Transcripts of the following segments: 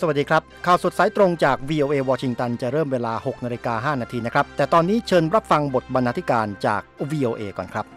สวัสดีครับข่าวสดสายตรงจาก VOA วอชิงตันจะเริ่มเวลา 6:05 น.นะครับแต่ตอนนี้เชิญรับฟังบทบรรณาธิการจาก VOA ก่อนครับ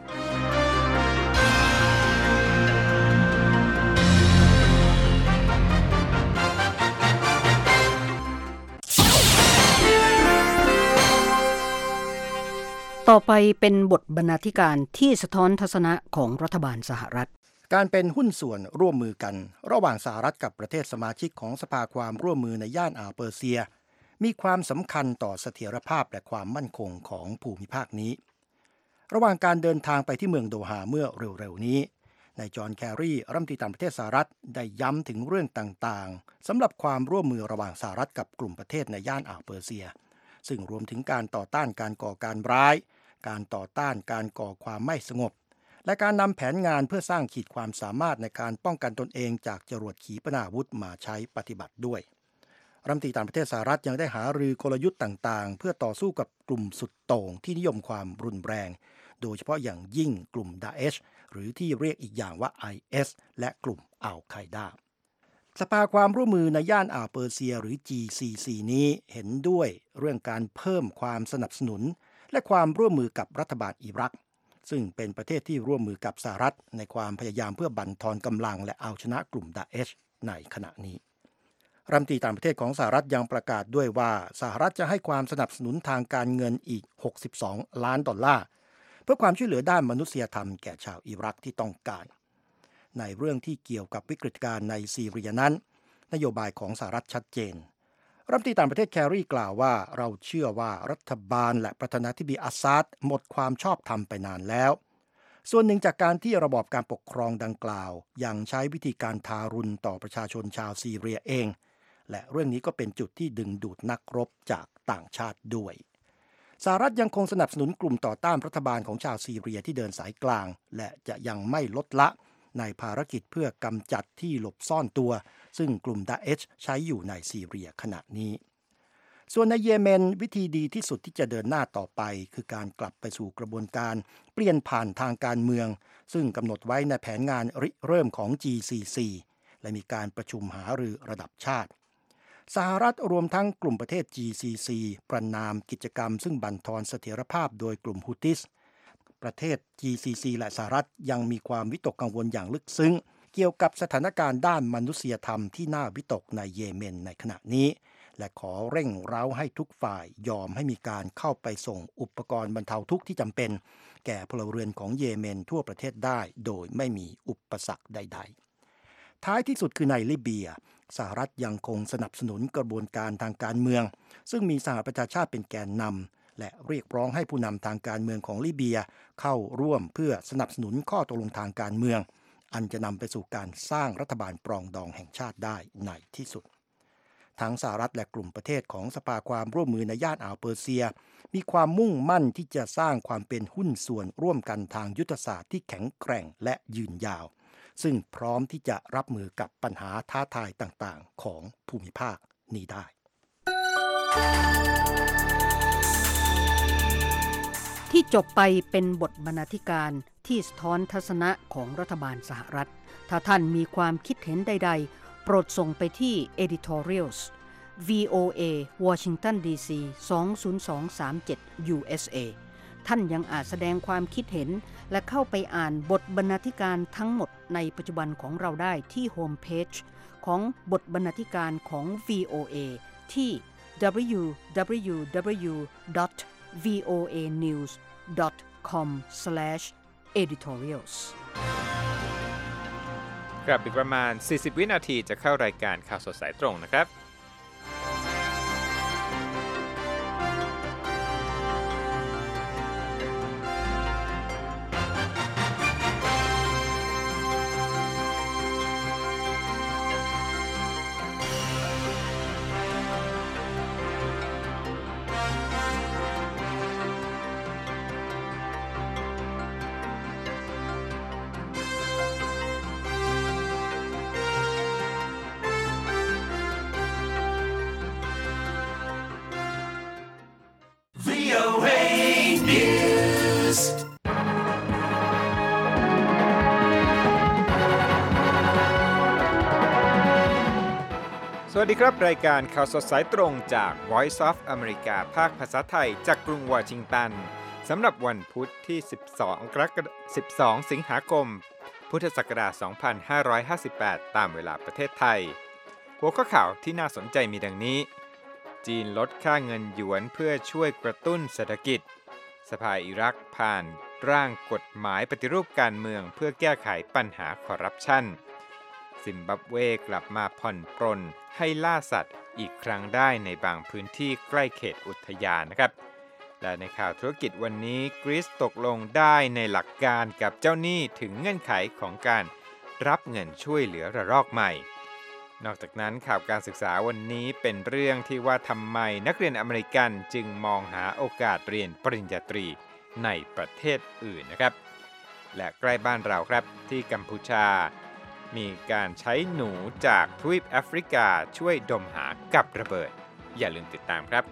ต่อไปเป็นบทบรรณาธิการที่สะท้อนทัศนะของรัฐบาลสหรัฐการเป็นหุ้นส่วนร่วมมือกันระหว่างสหรัฐกับประเทศสมาชิกของสภาความร่วมมือในย่านอ่าวเปอร์เซียมีความสำคัญต่อเสถียรภาพและความมั่นคงของภูมิภาคนี้ระหว่างการเดินทางไปที่เมืองโดฮาเมื่อเร็วๆนี้นายจอห์นแครีรัฐมนตรีต่างประเทศสหรัฐได้ย้ำถึงเรื่องต่างๆสำหรับความร่วมมือระหว่างสหรัฐกับกลุ่มประเทศในย่านอ่าวเปอร์เซียซึ่งรวมถึงการต่อต้านการก่อการร้ายการต่อต้านการก่อความไม่สงบและการนำแผนงานเพื่อสร้างขีดความสามารถในการป้องกันตนเองจากจรวดขีปนาวุธมาใช้ปฏิบัติด้วยรัฐมนตรีต่างประเทศสหรัฐยังได้หารือกลยุทธ์ต่างๆเพื่อต่อสู้กับกลุ่มสุดโต่งที่นิยมความรุนแรงโดยเฉพาะอย่างยิ่งกลุ่มดาเอชหรือที่เรียกอีกอย่างว่า IS และกลุ่มอัลไคดาสภาความร่วมมือในย่านอ่าวเปอร์เซียหรือ GCC นี้เห็นด้วยเรื่องการเพิ่มความสนับสนุนและความร่วมมือกับรัฐบาลอิรักซึ่งเป็นประเทศที่ร่วมมือกับสหรัฐในความพยายามเพื่อบั่นทอนกำลังและเอาชนะกลุ่มดาเอชในขณะนี้รัฐมนตรีต่างประเทศของสหรัฐยังประกาศด้วยว่าสหรัฐจะให้ความสนับสนุนทางการเงินอีก$62 ล้านเพื่อความช่วยเหลือด้านมนุษยธรรมแก่ชาวอิรักที่ต้องการในเรื่องที่เกี่ยวกับวิกฤตการณ์ในซีเรียนั้นนโยบายของสหรัฐชัดเจนรัฐมนตรีต่างประเทศแครีกล่าวว่าเราเชื่อว่ารัฐบาลและประธานาธิบดีอัสซาดหมดความชอบธรรมไปนานแล้วส่วนหนึ่งจากการที่ระบอบการปกครองดังกล่าวยังใช้วิธีการทารุณต่อประชาชนชาวซีเรียเองและเรื่องนี้ก็เป็นจุดที่ดึงดูดนักรบจากต่างชาติด้วยสหรัฐยังคงสนับสนุนกลุ่มต่อต้านรัฐบาลของชาวซีเรียที่เดินสายกลางและจะยังไม่ลดละในภารกิจเพื่อกำจัดที่หลบซ่อนตัวซึ่งกลุ่มดาเอชใช้อยู่ในซีเรียขณะนี้ส่วนในเยเมนวิธีดีที่สุดที่จะเดินหน้าต่อไปคือการกลับไปสู่กระบวนการเปลี่ยนผ่านทางการเมืองซึ่งกำหนดไว้ในแผนงานริเริ่มของ GCC และมีการประชุมหารือระดับชาติสหรัฐรวมทั้งกลุ่มประเทศ GCC ประณามกิจกรรมซึ่งบั่นทอนเสถียรภาพโดยกลุ่มฮุติสประเทศ GCC และสหรัฐยังมีความวิตกกังวลอย่างลึกซึ้งเกี่ยวกับสถานการณ์ด้านมนุษยธรรมที่น่าวิตกในเยเมนในขณะนี้และขอเร่งเร้าให้ทุกฝ่ายยอมให้มีการเข้าไปส่งอุปกรณ์บรรเทาทุกข์ที่จำเป็นแก่พลเรือนของเยเมนทั่วประเทศได้โดยไม่มีอุปสรรคใดๆท้ายที่สุดคือในลิเบียสหรัฐยังคงสนับสนุนกระบวนการทางการเมืองซึ่งมีสหประชาชาติเป็นแกนนำและเรียกร้องให้ผู้นำทางการเมืองของลิเบียเข้าร่วมเพื่อสนับสนุนข้อตกลงทางการเมืองอันจะนำไปสู่การสร้างรัฐบาลปรองดองแห่งชาติได้ในที่สุดทั้งสหรัฐและกลุ่มประเทศของสภาความร่วมมือในย่านอ่าวเปอร์เซียมีความมุ่งมั่นที่จะสร้างความเป็นหุ้นส่วนร่วมกันทางยุทธศาสตร์ที่แข็งแกร่งและยืนยาวซึ่งพร้อมที่จะรับมือกับปัญหาท้าทายต่างๆของภูมิภาคนี้ได้ที่จบไปเป็นบทบรรณาธิการที่สะท้อนทัศนะของรัฐบาลสหรัฐถ้าท่านมีความคิดเห็นใดๆโปรดส่งไปที่ editorials VOA Washington DC 20237 USA ท่านยังอาจแสดงความคิดเห็นและเข้าไปอ่านบทบรรณาธิการทั้งหมดในปัจจุบันของเราได้ที่โฮมเพจของบทบรรณาธิการของ VOA ที่ www.voanews.com/editorials ครับอีกประมาณ40วินาทีจะเข้ารายการข่าวสดสายตรงนะครับสสวัสดีครับรายการข่าวสดสายตรงจาก Voice of America ภาคภาษาไทยจากกรุงวอชิงตันสำหรับวันพุธที่12 สิงหาคมพุทธศักราช 2558 ตามเวลาประเทศไทยหัวข้อข่าวที่น่าสนใจมีดังนี้จีนลดค่าเงินหยวนเพื่อช่วยกระตุ้นเศรษฐกิจสภาอิรักผ่านร่างกฎหมายปฏิรูปการเมืองเพื่อแก้ไขปัญหาคอร์รัปชันซิมบับเวกลับมาผ่อนปรนให้ล่าสัตว์อีกครั้งได้ในบางพื้นที่ใกล้เขตอุทยานนะครับและในข่าวธุรกิจวันนี้กรีซตกลงได้ในหลักการกับเจ้าหนี้ถึงเงื่อนไขของการรับเงินช่วยเหลือระลอกใหม่นอกจากนั้นข่าวการศึกษาวันนี้เป็นเรื่องที่ว่าทำไมนักเรียนอเมริกันจึงมองหาโอกาสเรียนปริญญาตรีในประเทศอื่นนะครับและใกล้บ้านเราครับที่กัมพูชามีการใช้หนูจากทวีปแอฟริกาช่วยดมหากับระเบิดอย่าลืมติดตามครับ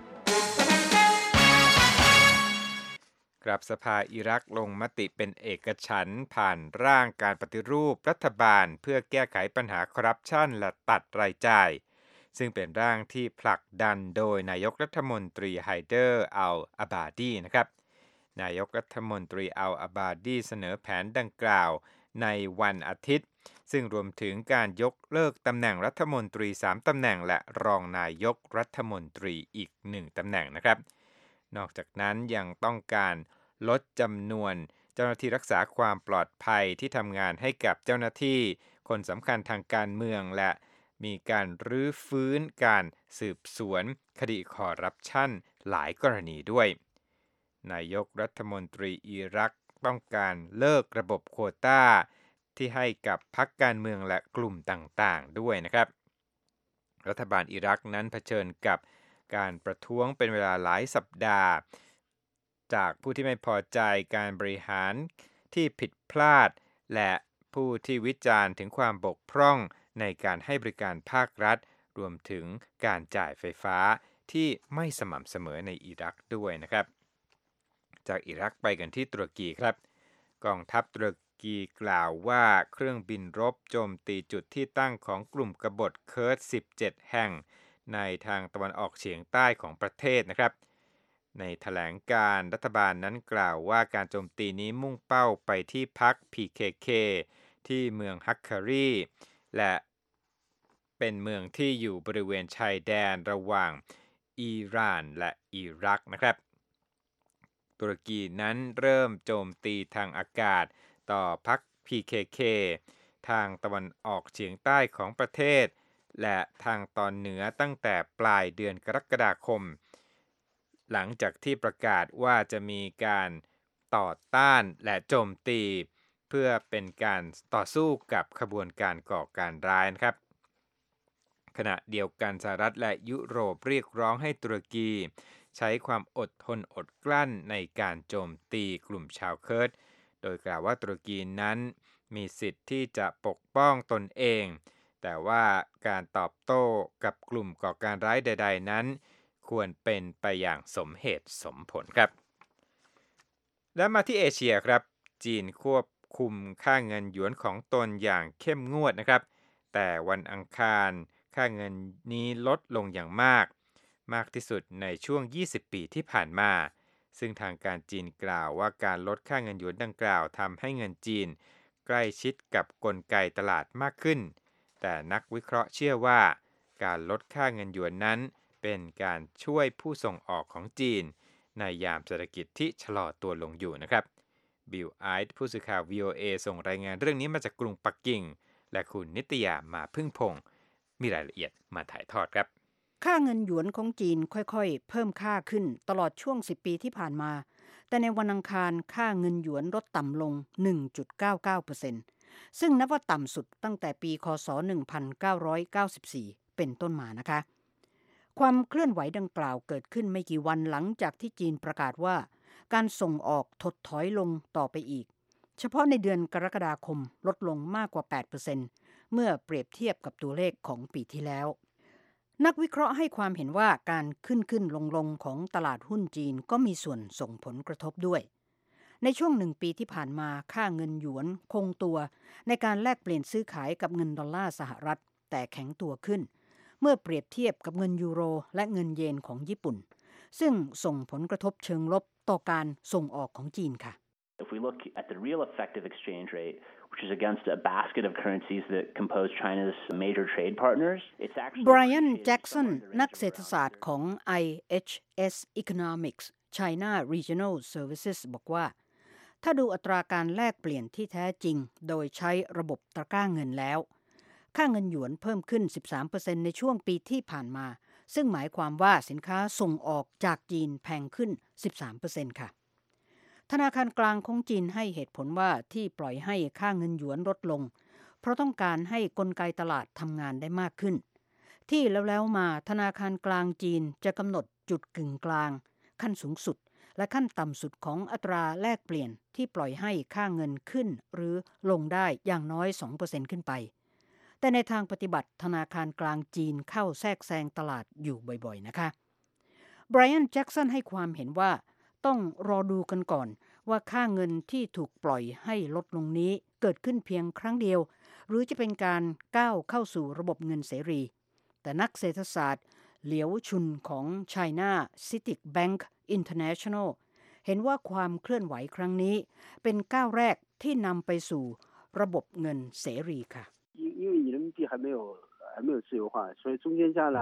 ครับสภาอิรักลงมติเป็นเอกฉันท์ผ่านร่างการปฏิรูปรัฐบาลเพื่อแก้ไขปัญหาคอร์รัปชันและตัดรายจ่ายซึ่งเป็นร่างที่ผลักดันโดยนายกรัฐมนตรีไฮเดอร์อัลอาบาดีนะครับนายกรัฐมนตรีอัลอาบาดีเสนอแผนดังกล่าวในวันอาทิตย์ซึ่งรวมถึงการยกเลิกตำแหน่งรัฐมนตรี3ตำแหน่งและรองนายกรัฐมนตรีอีก1ตำแหน่งนะครับนอกจากนั้นยังต้องการลดจำนวนเจ้าหน้าที่รักษาความปลอดภัยที่ทำงานให้กับเจ้าหน้าที่คนสำคัญทางการเมืองและมีการรื้อฟื้นการสืบสวนคดีคอร์รัปชันหลายกรณีด้วยนายกรัฐมนตรีอิรักต้องการเลิกระบบโควต้าที่ให้กับพรรคการเมืองและกลุ่มต่างๆด้วยนะครับรัฐบาลอิรักนั้นเผชิญกับการประท้วงเป็นเวลาหลายสัปดาห์จากผู้ที่ไม่พอใจการบริหารที่ผิดพลาดและผู้ที่วิจารณ์ถึงความบกพร่องในการให้บริการภาครัฐรวมถึงการจ่ายไฟฟ้าที่ไม่สม่ำเสมอในอิรักด้วยนะครับจากอิรักไปกันที่ตุรกีครับกองทัพตุรกีกล่าวว่าเครื่องบินรบโจมตีจุดที่ตั้งของกลุ่มกบฏเคิร์ด17แห่งในทางตะวันออกเฉียงใต้ของประเทศนะครับในแถลงการรัฐบาลนั้นกล่าวว่าการโจมตีนี้มุ่งเป้าไปที่พรรค PKK ที่เมืองฮักคารีและเป็นเมืองที่อยู่บริเวณชายแดนระหว่างอิหร่านและอิรักนะครับตุรกีนั้นเริ่มโจมตีทางอากาศต่อพรรค PKK ทางตะวันออกเฉียงใต้ของประเทศและทางตอนเหนือตั้งแต่ปลายเดือนกรกฎาคมหลังจากที่ประกาศว่าจะมีการต่อต้านและโจมตีเพื่อเป็นการต่อสู้กับขบวนการก่อการร้ายนะครับขณะเดียวกันสหรัฐและยุโรปเรียกร้องให้ตุรกีใช้ความอดทนอดกลั้นในการโจมตีกลุ่มชาวเคิร์ดโดยกล่าวว่าตุรกีนั้นมีสิทธิ์ที่จะปกป้องตนเองแต่ว่าการตอบโต้กับกลุ่มก่อการร้ายใดๆนั้นควรเป็นไปอย่างสมเหตุสมผลครับและมาที่เอเชียครับจีนควบคุมค่าเงินหยวนของตนอย่างเข้มงวดนะครับแต่วันอังคารค่าเงินนี้ลดลงอย่างมากที่สุดในช่วง20ปีที่ผ่านมาซึ่งทางการจีนกล่าวว่าการลดค่าเงินหยวนดังกล่าวทำให้เงินจีนใกล้ชิดกับกลไกตลาดมากขึ้นแต่นักวิเคราะห์เชื่อว่าการลดค่าเงินหยวนนั้นเป็นการช่วยผู้ส่งออกของจีนในยามเศรษฐกิจที่ชะลอตัวลงอยู่นะครับบิลไอท์ผู้สื่อข่าว VOA ส่งรายงานเรื่องนี้มาจากกรุงปักกิ่งและคุณนิตยามาพึ่งพงศ์มีรายละเอียดมาถ่ายทอดครับค่าเงินหยวนของจีนค่อยๆเพิ่มค่าขึ้นตลอดช่วง10ปีที่ผ่านมาแต่ในวันอังคารค่าเงินหยวนลดต่ำลง 1.99% ซึ่งนับว่าต่ำสุดตั้งแต่ปีคศ 1994 เป็นต้นมานะคะความเคลื่อนไหวดังกล่าวเกิดขึ้นไม่กี่วันหลังจากที่จีนประกาศว่าการส่งออกถดถอยลงต่อไปอีกเฉพาะในเดือนกรกฎาคมลดลงมากกว่า 8% เมื่อเปรียบเทียบกับตัวเลขของปีที่แล้วนักวิเคราะห์ให้ความเห็นว่าการขึ้นลงของตลาดหุ้นจีนก็มีส่วนส่งผลกระทบด้วยในช่วง1ปีที่ผ่านมาค่าเงินหยวนคงตัวในการแลกเปลี่ยนซื้อขายกับเงินดอลลาร์สหรัฐแต่แข็งตัวขึ้นเมื่อเปรียบเทียบกับเงินยูโรและเงินเยนของญี่ปุ่นซึ่งส่งผลกระทบเชิงลบต่อการส่งออกของจีนค่ะ If we look at the real effective exchange rate, which is against a basket of currencies that compose China's major trade partners, it's actually Brian Jackson นักเศรษฐศาสตร์ของ IHS Economics China Regional Services บอกว่าถ้าดูอัตราการแลกเปลี่ยนที่แท้จริงโดยใช้ระบบตะกร้าเงินแล้วค่าเงินหยวนเพิ่มขึ้น 13% ในช่วงปีที่ผ่านมาซึ่งหมายความว่าสินค้าส่งออกจากจีนแพงขึ้น 13% ค่ะธนาคารกลางของจีนให้เหตุผลว่าที่ปล่อยให้ค่าเงินหยวนลดลงเพราะต้องการให้กลไกตลาดทำงานได้มากขึ้นที่แล้วมาธนาคารกลางจีนจะกำหนดจุดกึ่งกลางขั้นสูงสุดและขั้นต่ำสุดของอัตราแลกเปลี่ยนที่ปล่อยให้ค่าเงินขึ้นหรือลงได้อย่างน้อย 2% ขึ้นไปแต่ในทางปฏิบัติธนาคารกลางจีนเข้าแทรกแซงตลาดอยู่บ่อยๆนะคะไบรอันแจ็กสันให้ความเห็นว่าต้องรอดูกันก่อนว่าค่าเงินที่ถูกปล่อยให้ลดลงนี้เกิดขึ้นเพียงครั้งเดียวหรือจะเป็นการก้าวเข้าสู่ระบบเงินเสรีแต่นักเศรษฐศาสตร์เหลียวชุนของ China CITIC Bank International เห็นว่าความเคลื่อนไหวครั้งนี้เป็นก้าวแรกที่นำไปสู่ระบบเงินเสรีค่ะ因为人民币还没有自由化，所以中间加了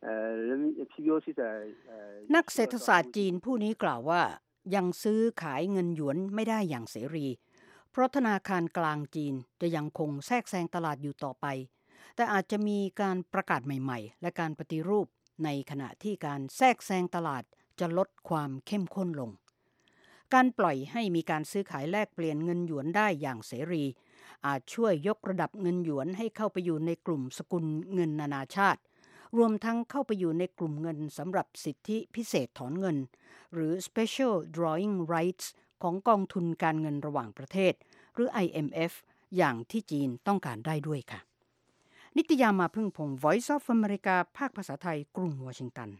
PBOC 在นักเศรษฐศาสตร์จีนผู้นี้กล่าวว่ายังซื้อขายเงินหยวนไม่ได้อย่างเสรีเพราะธนาคารกลางจีนจะยังคงแทรกแซงตลาดอยู่ต่อไปแต่อาจจะมีการประกาศใหม่ๆและการปฏิรูปในขณะที่การแทรกแซงตลาดจะลดความเข้มข้นลงการปล่อยให้มีการซื้อขายแลกเปลี่ยนเงินหยวนได้อย่างเสรีอาจช่วยยกระดับเงินหยวนให้เข้าไปอยู่ในกลุ่มสกุลเงินนานาชาติรวมทั้งเข้าไปอยู่ในกลุ่มเงินสำหรับสิทธิพิเศษถอนเงินหรือ Special Drawing Rights ของกองทุนการเงินระหว่างประเทศหรือ IMF อย่างที่จีนต้องการได้ด้วยค่ะนิตยามาพึ่งพงศ์ Voice of America ภาคภาษาไทยกรุงวอชิงตัน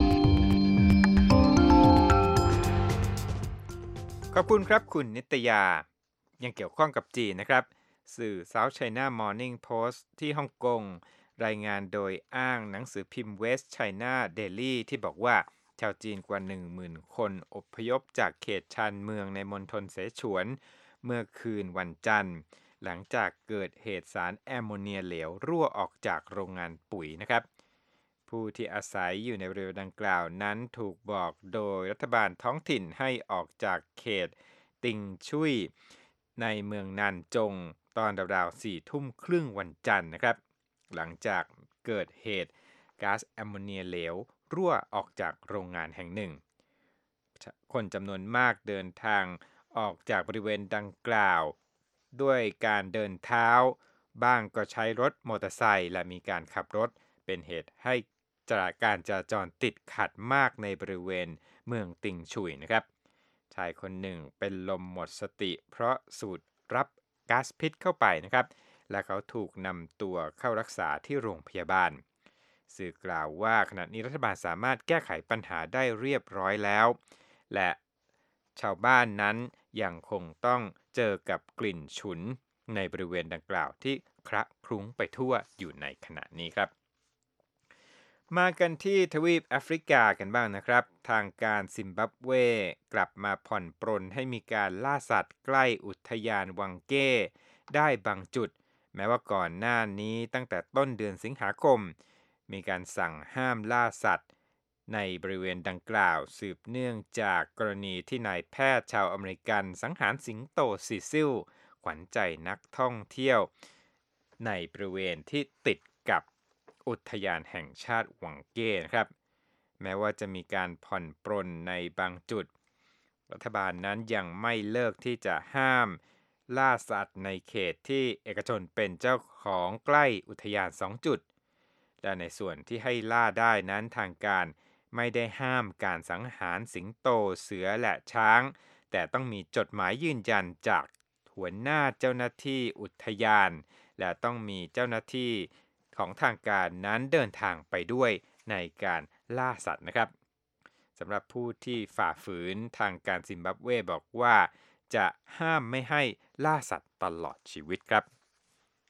ขอบคุณครับคุณนิตยายังเกี่ยวข้องกับจีนนะครับสื่อ South China Morning Post ที่ฮ่องกงรายงานโดยอ้างหนังสือพิมพ์ West China Daily ที่บอกว่าชาวจีนกว่า 10,000 คนอพยพจากเขตชานเมืองในมณฑลเสฉวนเมื่อคืนวันจันทร์หลังจากเกิดเหตุสารแอมโมเนียเหลวรั่วออกจากโรงงานปุ๋ยนะครับผู้ที่อาศัยอยู่ในบริเวณดังกล่าวนั้นถูกบอกโดยรัฐบาลท้องถิ่นให้ออกจากเขตติงชุยในเมืองนานจงตอนราวๆ 4:30 น.วันจันทร์นะครับหลังจากเกิดเหตุก๊าซแอมโมเนียเหลวรั่วออกจากโรงงานแห่งหนึ่งคนจำนวนมากเดินทางออกจากบริเวณดังกล่าวด้วยการเดินเท้าบ้างก็ใช้รถมอเตอร์ไซค์และมีการขับรถเป็นเหตุให้การจราจรติดขัดมากในบริเวณเมืองติงชุยนะครับชายคนหนึ่งเป็นลมหมดสติเพราะสูดรับก๊าซพิษเข้าไปนะครับและเขาถูกนำตัวเข้ารักษาที่โรงพยาบาลสื่อกล่าวว่าขณะนี้รัฐบาลสามารถแก้ไขปัญหาได้เรียบร้อยแล้วและชาวบ้านนั้นยังคงต้องเจอกับกลิ่นฉุนในบริเวณดังกล่าวที่คละคลุ้งไปทั่วอยู่ในขณะนี้ครับมากันที่ทวีปแอฟริกากันบ้างนะครับทางการซิมบับเวกลับมาผ่อนปรนให้มีการล่าสัตว์ใกล้อุทยานวังเก้ได้บางจุดแม้ว่าก่อนหน้านี้ตั้งแต่ต้นเดือนสิงหาคมมีการสั่งห้ามล่าสัตว์ในบริเวณดังกล่าวสืบเนื่องจากกรณีที่นายแพทย์ชาวอเมริกันสังหารสิงโตซีซิลขวัญใจนักท่องเที่ยวในบริเวณที่ติดกับอุทยานแห่งชาติหวังเก้นะครับแม้ว่าจะมีการผ่อนปรนในบางจุดรัฐบาลนั้นยังไม่เลิกที่จะห้ามล่าสัตว์ในเขตที่เอกชนเป็นเจ้าของใกล้อุทยาน2จุดและในส่วนที่ให้ล่าได้นั้นทางการไม่ได้ห้ามการสังหารสิงโตเสือและช้างแต่ต้องมีจดหมายยืนยันจากหัวหน้าเจ้าหน้าที่อุทยานและต้องมีเจ้าหน้าที่ของทางการนั้นเดินทางไปด้วยในการล่าสัตว์นะครับสำหรับผู้ที่ฝ่าฝืนทางการซิมบับเวบอกว่าจะห้ามไม่ให้ล่าสัตว์ตลอดชีวิตครับคุ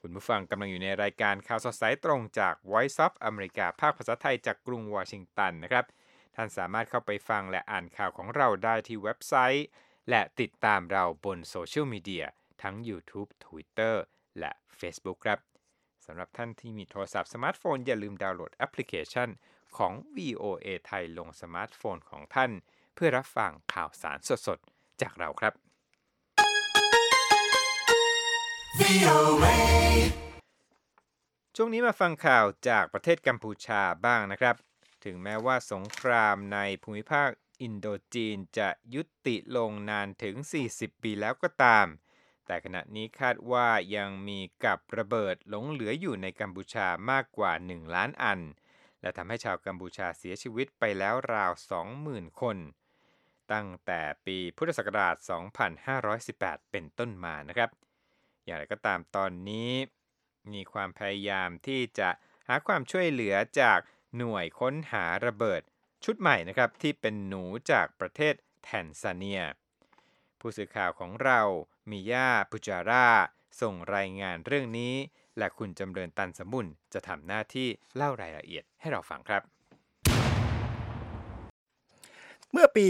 คุณผู้ฟังกำลังอยู่ในรายการข่าวสดสายตรงจาก Voice of America ภาคภาษาไทยจากกรุงวอชิงตันนะครับท่านสามารถเข้าไปฟังและอ่านข่าวของเราได้ที่เว็บไซต์และติดตามเราบนโซเชียลมีเดียทั้ง YouTube Twitter และ Facebook ครับสำหรับท่านที่มีโทรศัพท์สมาร์ทโฟนอย่าลืมดาวน์โหลดแอปพลิเคชันของ VOA ไทยลงสมาร์ทโฟนของท่านเพื่อรับฟังข่าวสารสดๆจากเราครับช่วงนี้มาฟังข่าวจากประเทศกัมพูชาบ้างนะครับถึงแม้ว่าสงครามในภูมิภาคอินโดจีนจะยุติลงนานถึง40ปีแล้วก็ตามแต่ขณะนี้คาดว่ายังมีกับระเบิดหลงเหลืออยู่ในกัมพูชามากกว่า1ล้านอันและทำให้ชาวกัมพูชาเสียชีวิตไปแล้วราว 20,000 คนตั้งแต่ปีพุทธศักราช 2518 เป็นต้นมานะครับอย่างไรก็ตามตอนนี้มีความพยายามที่จะหาความช่วยเหลือจากหน่วยค้นหาระเบิดชุดใหม่นะครับที่เป็นหนูจากประเทศแทนซาเนียผู้สื่อข่าวของเรามิยาปุจาราส่งรายงานเรื่องนี้และคุณจำเริญตันสมบุญจะทำหน้าที่เล่ารายละเอียดให้เราฟังครับเมื่อปี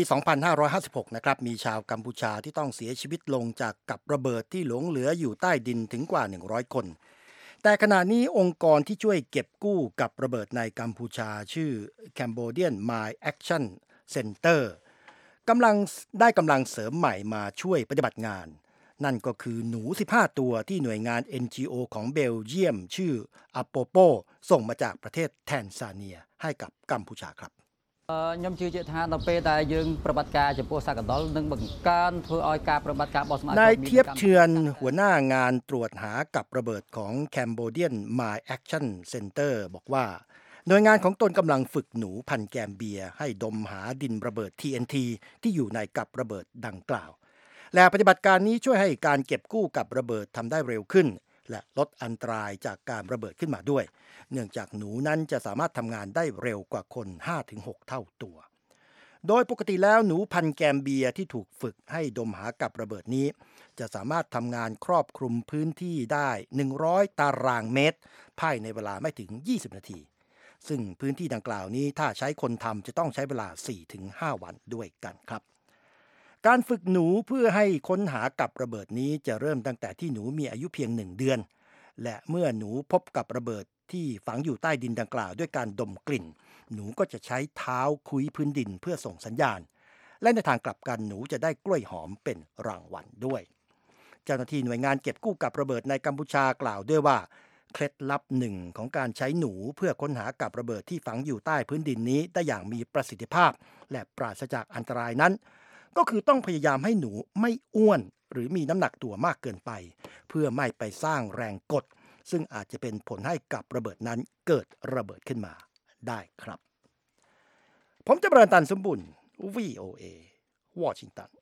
2556 นะครับมีชาวกัมพูชาที่ต้องเสียชีวิตลงจากกับระเบิดที่หลงเหลืออยู่ใต้ดินถึงกว่า100คนแต่ขณะนี้องค์กรที่ช่วยเก็บกู้กับระเบิดในกัมพูชาชื่อ Cambodian Mine Action Center กำลังเสริมใหม่มาช่วยปฏิบัติงานนั่นก็คือหนู15ตัวที่หน่วยงาน NGO ของเบลเยียมชื่อ Apopo ส่งมาจากประเทศแทนซาเนียให้กับกัมพูชาครับខ្ញុំជឿជាក់ថាដល់ពេលដែលយើងប្រតិបត្តិការចំពោះសក្កដលនឹងបង្កើนធ្វើឲ្យការប្រតិបត្តិការរបស់សមាជិកนายเทียบเทือนหัวหน้างานตรวจหากับระเบิดของ Cambodian Mine Action Center บอกว่าหน่วยงานของตนกำลังฝึกหนูพันแกมเบียให้ดมหาดินระเบิด TNT ที่อยู่ในกับระเบิดดังกล่าวและปฏิบัติการนี้ช่วยให้การเก็บกู้กับระเบิดทำได้เร็วขึ้นและลดอันตรายจากการระเบิดขึ้นมาด้วยเนื่องจากหนูนั้นจะสามารถทำงานได้เร็วกว่าคน 5-6 เท่าตัวโดยปกติแล้วหนูพันแกมเบียที่ถูกฝึกให้ดมหากับระเบิดนี้จะสามารถทำงานครอบคลุมพื้นที่ได้100ตารางเมตรภายในเวลาไม่ถึง20นาทีซึ่งพื้นที่ดังกล่าวนี้ถ้าใช้คนทำจะต้องใช้เวลา 4-5 วันด้วยกันครับการฝึกหนูเพื่อให้ค้นหากับระเบิดนี้จะเริ่มตั้งแต่ที่หนูมีอายุเพียง1 เดือนและเมื่อหนูพบกับระเบิดที่ฝังอยู่ใต้ดินดังกล่าวด้วยการดมกลิ่นหนูก็จะใช้เท้าคุ้ยพื้นดินเพื่อส่งสัญญาณและในทางกลับกันหนูจะได้กล้วยหอมเป็นรางวัลด้วยเจ้าหน้าที่หน่วยงานเก็บกู้กับระเบิดในกัมพูชากล่าวด้วยว่าเคล็ดลับหนึ่งของการใช้หนูเพื่อค้นหากับระเบิดที่ฝังอยู่ใต้พื้นดินนี้ได้อย่างมีประสิทธิภาพและปราศจากอันตรายนั้นก็คือต้องพยายามให้หนูไม่อ้วนหรือมีน้ำหนักตัวมากเกินไปเพื่อไม่ไปสร้างแรงกดซึ่งอาจจะเป็นผลให้กับระเบิดนั้นเกิดระเบิดขึ้นมาได้ครับผมจะเริญตันสมบุญ VOA วอชิงตัน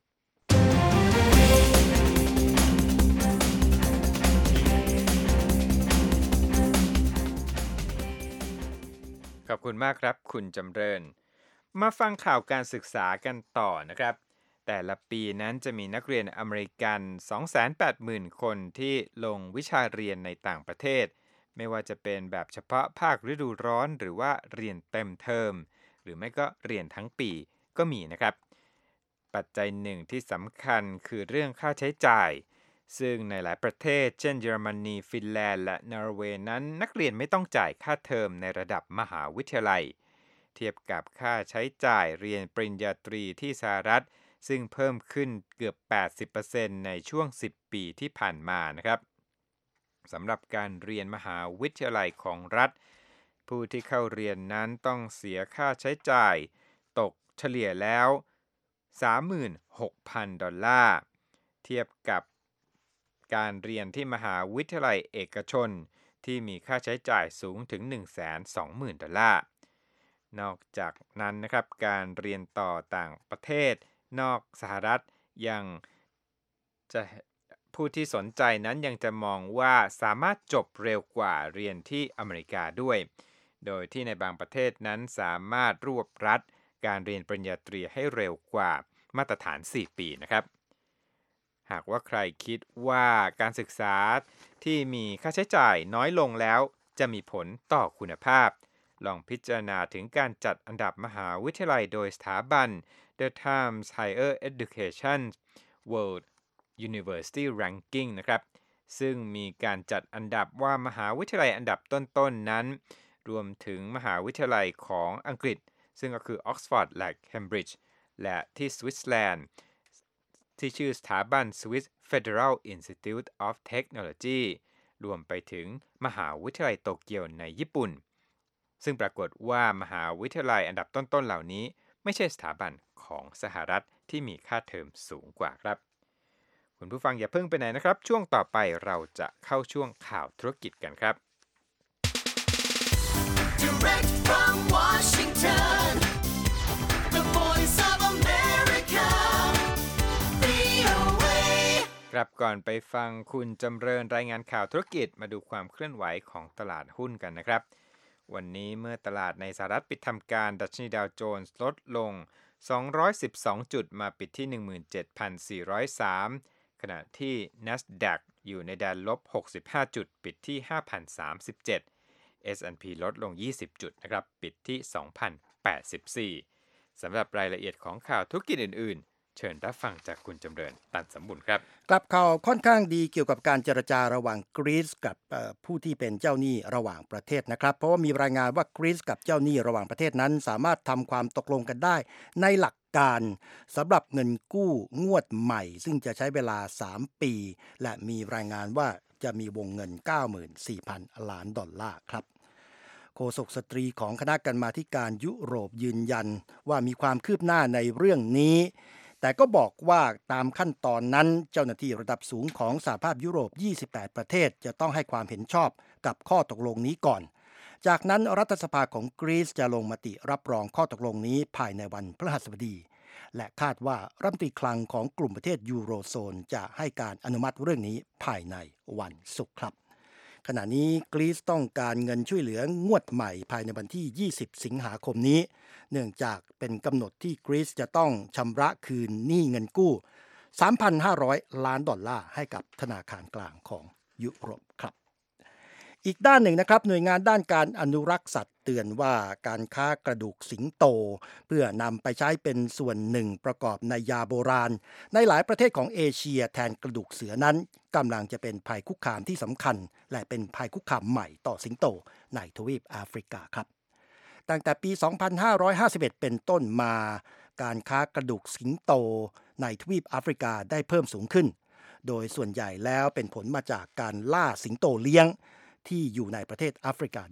ขอบคุณมากครับคุณจำเริญมาฟังข่าวการศึกษากันต่อนะครับแต่ละปีนั้นจะมีนักเรียนอเมริกัน 280,000 คนที่ลงวิชาเรียนในต่างประเทศไม่ว่าจะเป็นแบบเฉพาะภาคฤดูร้อนหรือว่าเรียนเต็มเทอมหรือไม่ก็เรียนทั้งปีก็มีนะครับปัจจัยหนึ่งที่สำคัญคือเรื่องค่าใช้จ่ายซึ่งในหลายประเทศเช่นเยอรมนีฟินแลนด์และนอร์เวย์นั้นนักเรียนไม่ต้องจ่ายค่าเทอมในระดับมหาวิทยาลัยเทียบกับค่าใช้จ่ายเรียนปริญญาตรีที่สหรัฐซึ่งเพิ่มขึ้นเกือบ 80% ในช่วง10ปีที่ผ่านมานะครับสำหรับการเรียนมหาวิทยาลัยของรัฐผู้ที่เข้าเรียนนั้นต้องเสียค่าใช้จ่ายตกเฉลี่ยแล้ว 36,000 ดอลลาร์เทียบกับการเรียนที่มหาวิทยาลัยเอกชนที่มีค่าใช้จ่ายสูงถึง 120,000 ดอลลาร์นอกจากนั้นนะครับการเรียนต่อต่างประเทศนอกสหรัฐยังจะผู้ที่สนใจนั้นยังจะมองว่าสามารถจบเร็วกว่าเรียนที่อเมริกาด้วยโดยที่ในบางประเทศนั้นสามารถรวบรัดการเรียนปริญญาตรีให้เร็วกว่ามาตรฐาน4ปีนะครับหากว่าใครคิดว่าการศึกษาที่มีค่าใช้จ่ายน้อยลงแล้วจะมีผลต่อคุณภาพลองพิจารณาถึงการจัดอันดับมหาวิทยาลัยโดยสถาบัน The Times Higher Education World University Ranking นะครับซึ่งมีการจัดอันดับว่ามหาวิทยาลัยอันดับต้นๆนั้นรวมถึงมหาวิทยาลัยของอังกฤษซึ่งก็คือ Oxford และ Cambridge และที่สวิตเซอร์แลนด์ที่ชื่อสถาบัน Swiss Federal Institute of Technology รวมไปถึงมหาวิทยาลัยโตเกียวในญี่ปุ่นซึ่งปรากฏว่ามหาวิทยาลัยอันดับต้นๆเหล่านี้ไม่ใช่สถาบันของสหรัฐที่มีค่าเทอมสูงกว่าครับคุณผู้ฟังอย่าเพิ่งไปไหนนะครับช่วงต่อไปเราจะเข้าช่วงข่าวธุรกิจกันครับ Direct from Washington, the voice of America, VOA. ครับก่อนไปฟังคุณจำเริญรายงานข่าวธุรกิจมาดูความเคลื่อนไหวของตลาดหุ้นกันนะครับวันนี้เมื่อตลาดในสหรัฐปิดทำการดัชนีดาวโจนส์ลดลง212จุดมาปิดที่ 17,403 ขณะที่ NASDAQ อยู่ในแดนลบ65จุดปิดที่ 5,037 S&P ลดลง20จุดนะครับปิดที่ 2,084 สำหรับรายละเอียดของข่าวธุรกิจอื่นๆเชิญรับฟังจากคุณจำเริญตันสมบุญครับกลับข่าวค่อนข้างดีเกี่ยวกับการเจรจาระหว่างกรีซกับผู้ที่เป็นเจ้าหนี้ระหว่างประเทศนะครับเพราะว่ามีรายงานว่ากรีซกับเจ้าหนี้ระหว่างประเทศนั้นสามารถทำความตกลงกันได้ในหลักการสำหรับเงินกู้งวดใหม่ซึ่งจะใช้เวลา3ปีและมีรายงานว่าจะมีวงเงิน 94,000 ล้านดอลลาร์ครับโฆษกสตรีของคณะกรรมาธิการยุโรปยืนยันว่ามีความคืบหน้าในเรื่องนี้แต่ก็บอกว่าตามขั้นตอนนั้นเจ้าหน้าที่ระดับสูงของสหภาพยุโรป28ประเทศจะต้องให้ความเห็นชอบกับข้อตกลงนี้ก่อนจากนั้นรัฐสภาของกรีซจะลงมติรับรองข้อตกลงนี้ภายในวันพฤหัสบดีและคาดว่ารัฐมนตรีคลังของกลุ่มประเทศยูโรโซนจะให้การอนุมัติเรื่องนี้ภายในวันศุกร์ครับขณะนี้กรีซต้องการเงินช่วยเหลืองวดใหม่ภายในวันที่20สิงหาคมนี้เนื่องจากเป็นกำหนดที่กรีซจะต้องชำระคืนหนี้เงินกู้ 3,500 ล้านดอลลาร์ให้กับธนาคารกลางของยุโรปครับอีกด้านหนึ่งนะครับหน่วยงานด้านการอนุรักษ์สัตว์เตือนว่าการค้ากระดูกสิงโตเพื่อนำไปใช้เป็นส่วนหนึ่งประกอบในยาโบราณในหลายประเทศของเอเชียแทนกระดูกเสือนั้นกำลังจะเป็นภัยคุกคามที่สำคัญและเป็นภัยคุกคามใหม่ต่อสิงโตในทวีปแอฟริกาครับตั้งแต่ปี 2551 เป็นต้นมาการค้ากระดูกสิงโตในทวีปแอฟริกาได้เพิ่มสูงขึ้นโดยส่วนใหญ่แล้วเป็นผลมาจากการล่าสิงโตเลี้ยงที่อยู่ในประเทศแอฟริกา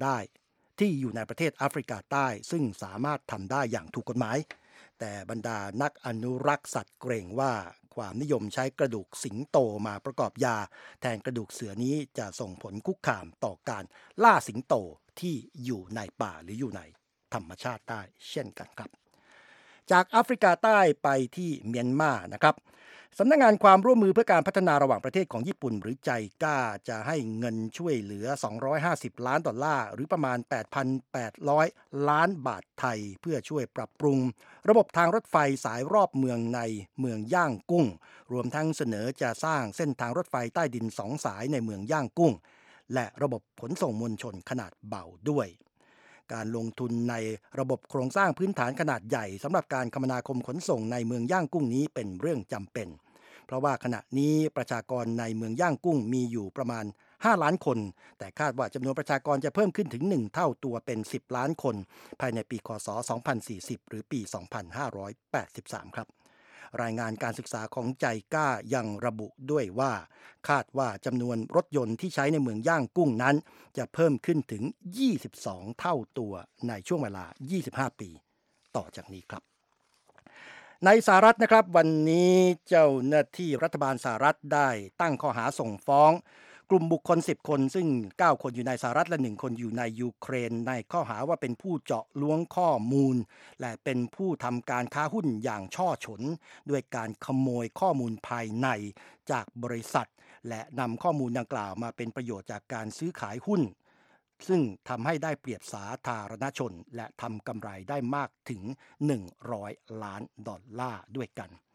ใต้ซึ่งสามารถทำได้อย่างถูกกฎหมายแต่บรรดานักอนุรักษ์สัตว์เกรงว่าความนิยมใช้กระดูกสิงโตมาประกอบยาแทนกระดูกเสือนี้จะส่งผลคุกคามต่อการล่าสิงโตที่อยู่ในป่าหรืออยู่ในธรรมชาติได้เช่นกันครับจากแอฟริกาใต้ไปที่เมียนมานะครับสำนักงานความร่วมมือเพื่อการพัฒนาระหว่างประเทศของญี่ปุ่นหรือใจก้าจะให้เงินช่วยเหลือ250ล้านดอลลาร์หรือประมาณ 8,800 ล้านบาทไทยเพื่อช่วยปรับปรุงระบบทางรถไฟสายรอบเมืองในเมืองย่างกุ้งรวมทั้งเสนอจะสร้างเส้นทางรถไฟใต้ดิน2สายในเมืองย่างกุ้งและระบบขนส่งมวลชนขนาดเบาด้วยการลงทุนในระบบโครงสร้างพื้นฐานขนาดใหญ่สำหรับการคมนาคมขนส่งในเมืองย่างกุ้งนี้เป็นเรื่องจำเป็นเพราะว่าขณะนี้ประชากรในเมืองย่างกุ้งมีอยู่ประมาณ5ล้านคนแต่คาดว่าจำนวนประชากรจะเพิ่มขึ้นถึง1เท่าตัวเป็น10ล้านคนภายในปีคศ2040หรือปี2583ครับรายงานการศึกษาของใจก้ายังระบุด้วยว่าคาดว่าจำนวนรถยนต์ที่ใช้ในเมืองย่างกุ้งนั้นจะเพิ่มขึ้นถึง22เท่าตัวในช่วงเวลา25ปีต่อจากนี้ครับในสหรัฐนะครับวันนี้เจ้าหน้าที่รัฐบาลสหรัฐได้ตั้งข้อหาส่งฟ้องกลุ่มบุคคล10คนซึ่ง9คนอยู่ในสหรัฐและ1คนอยู่ในยูเครนในข้อหาว่าเป็นผู้เจาะล้วงข้อมูลและเป็นผู้ทำการค้าหุ้นอย่างช่อฉนด้วยการขโมยข้อมูลภายในจากบริษัทและนำข้อมูลดังกล่าวมาเป็นประโยชน์จากการซื้อขายหุ้นซึ่งทำให้ได้เปรียบสาธารณชนและทำกำไรได้มากถึง100ล้านดอลลาร์ด้วยกัน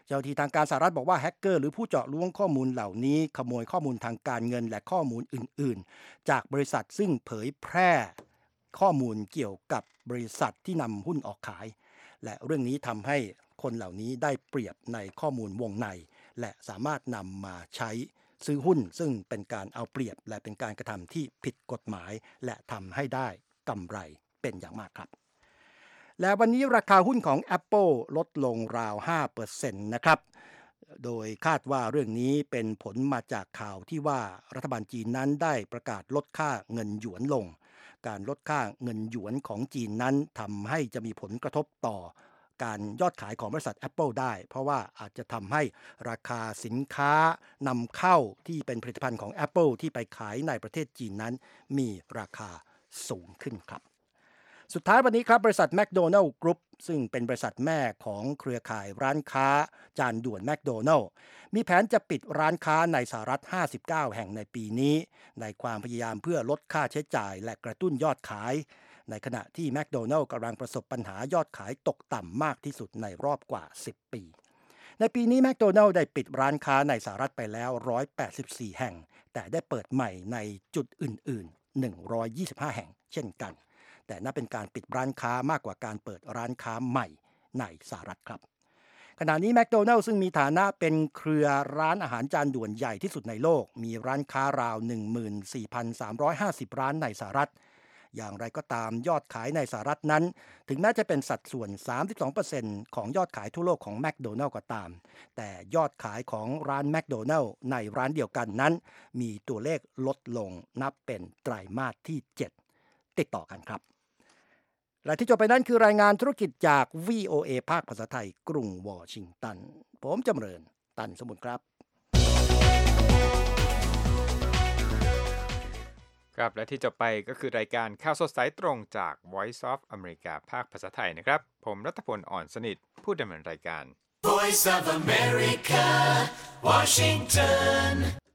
เจ้าหน้าที่ทางการสหรัฐบอกว่าแฮกเกอร์หรือผู้เจาะล้วงข้อมูลเหล่านี้ขโมยข้อมูลทางการเงินและข้อมูลอื่นๆจากบริษัทซึ่งเผยแพร่ข้อมูลเกี่ยวกับบริษัทที่นำหุ้นออกขายและเรื่องนี้ทำให้คนเหล่านี้ได้เปรียบในข้อมูลวงในและสามารถนำมาใช้ซื้อหุ้นซึ่งเป็นการเอาเปรียบและเป็นการกระทำที่ผิดกฎหมายและทำให้ได้กำไรเป็นอย่างมากครับและวันนี้ราคาหุ้นของ Apple ลดลงราว 5% นะครับโดยคาดว่าเรื่องนี้เป็นผลมาจากข่าวที่ว่ารัฐบาลจีนนั้นได้ประกาศลดค่าเงินหยวนลงการลดค่าเงินหยวนของจีนนั้นทำให้จะมีผลกระทบต่อการยอดขายของบริษัท Apple ได้เพราะว่าอาจจะทำให้ราคาสินค้านำเข้าที่เป็นผลิตภัณฑ์ของ Apple ที่ไปขายในประเทศจีนนั้นมีราคาสูงขึ้นครับสุดท้ายวันนี้ครับบริษัท McDonald Group ซึ่งเป็นบริษัทแม่ของเครือข่ายร้านค้าจานด่วน McDonald มีแผนจะปิดร้านค้าในสหรัฐ59แห่งในปีนี้ในความพยายามเพื่อลดค่าใช้จ่ายและกระตุ้นยอดขายในขณะที่ McDonald กำลังประสบปัญหายอดขายตกต่ำมากที่สุดในรอบกว่า10ปีในปีนี้ McDonald ได้ปิดร้านค้าในสหรัฐไปแล้ว184แห่งแต่ได้เปิดใหม่ในจุดอื่นๆ125แห่งเช่นกันแต่นับเป็นการปิดร้านค้ามากกว่าการเปิดร้านค้าใหม่ในสหรัฐครับขณะนี้ McDonald ซึ่งมีฐานะเป็นเครือร้านอาหารจานด่วนใหญ่ที่สุดในโลกมีร้านค้าราว 14,350 ร้านในสหรัฐอย่างไรก็ตามยอดขายในสหรัฐนั้นถึงแม้จะเป็นสัดส่วน 32% ของยอดขายทั่วโลกของ McDonald ก็ตามแต่ยอดขายของร้าน McDonald ในร้านเดียวกันนั้นมีตัวเลขลดลงนับเป็นไตรมาสที่7ติดต่อกันครับและที่จบไปนั้นคือรายงานธุรกิจจาก VOA ภาคภาษาไทยกรุงวอชิงตันผมจำเริญตันสมุทรครับครับและที่จบไปก็คือรายการข่าวสดสายตรงจาก Voice of America ภาคภาษาไทยนะครับผมรัฐพลอ่อนสนิทผู้ดำเนินรายการ Voice of America, Washington